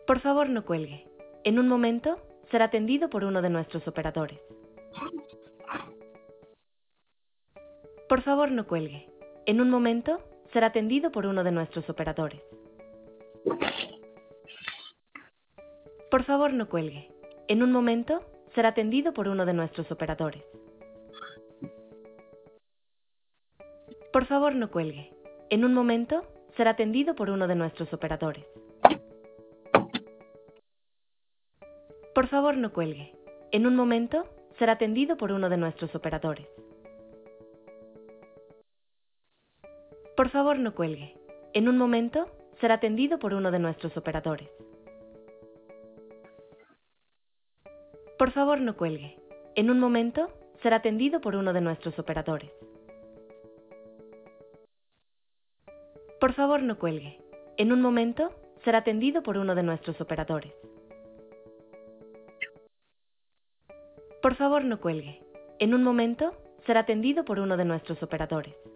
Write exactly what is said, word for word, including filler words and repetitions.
Por favor, no cuelgue. En un momento, será atendido por uno de nuestros operadores. Por favor, no cuelgue. En un momento, será atendido por uno de nuestros operadores. Por favor, no cuelgue. En un momento, será atendido por uno de nuestros operadores. Por favor, no cuelgue. En un momento, será atendido por uno de nuestros operadores. Por favor, no cuelgue. En un momento, será atendido por uno de nuestros operadores. Por favor, no cuelgue. En un momento, será atendido por uno de nuestros operadores. Por favor, no cuelgue. En un momento, será atendido por uno de nuestros operadores. Por favor, no cuelgue. En un momento, será atendido por uno de nuestros operadores. Por favor, no cuelgue. En un momento, será atendido por uno de nuestros operadores.